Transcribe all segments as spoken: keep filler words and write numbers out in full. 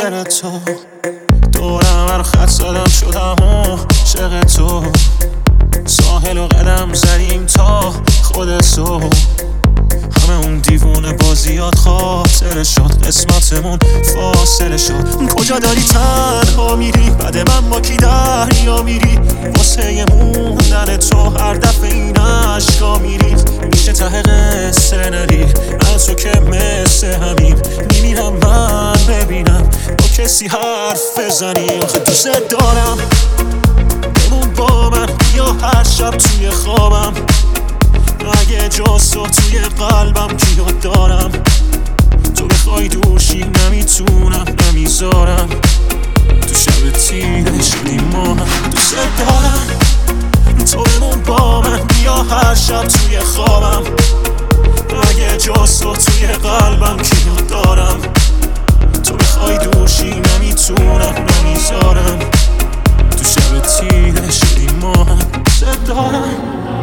خاطر تو، دورم هر خط زدم شدم عاشق تو. ساحل و قدم زدیم تا خود صبح، همه اون دیوونه بازیات خاطر شد، قسمتمون فاصله شد. کجا داری تنها میری؟ بعد من با کی دریا میری؟ واسه موندن تو هر دفعه این عشقا میری. میشه ته قصه نری از تو که مثل همین میمیرم من ببینم با کسی حرف بزنی. آخه دوست دارم بمون با من، یا هر شب توی خوابم، اگه جز تو توی قلبم کیو دارم. تو بخوای دوشی نمیتونم نمیذارم، تو شب تیره شدی ما هم. دوست دارم تو بمون با من، بیا هر شب توی خوابم، اگه جز تو توی قلبم کیو دارم. تو بخوای دوشی نمیتونم نمیذارم، تو شب تیره شدی ما هم. دوست دارم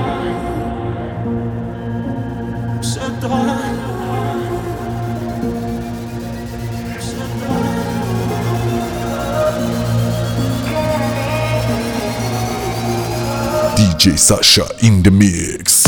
D J Sasha in the mix.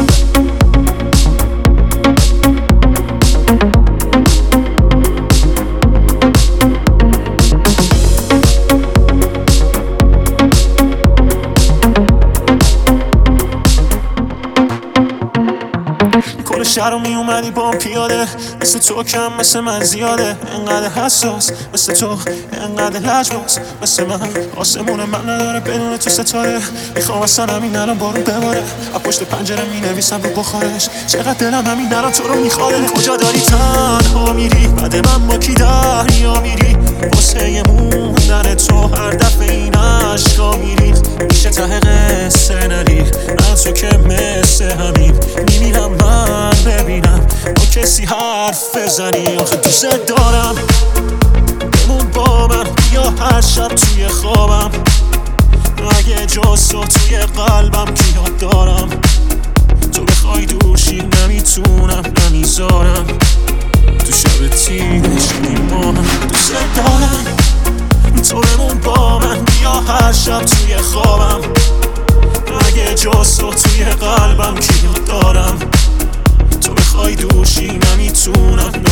کل شهر رو می اومدی با پیاده، مثل تو کم مثل من زیاده. انقدر حساس مثل تو، انقدر لجباز مثل من. آسمون من نداره بدون تو ستاره، میخوام اصلا همین الان بارون بباره. از پشت پنجره می نویسم رو بخارش، چقدر دلم همین الان تو رو میخواره. کجا داری تنها میری؟ بعد من با کی دریا میری؟ واسه موندن تو هر دفعه این عشقا میری. میشه ته قصه نری از تو که مثل همین میمیرم من ببینم با کسی حرف بزنی. آخه دوست دارم بمون با من، یا هر شب توی خوابم، اگه جز تو توی قلبم کیو دارم. تو بخوای دوشی نمیتونم نمیذارم، تو شب تیره شدی ما هم. دوست دارم تو بمون با من، بیا هر شب توی خوابم، اگه جز تو توی قلبم کیو دارم. تو بخوای دوشی نمیتونم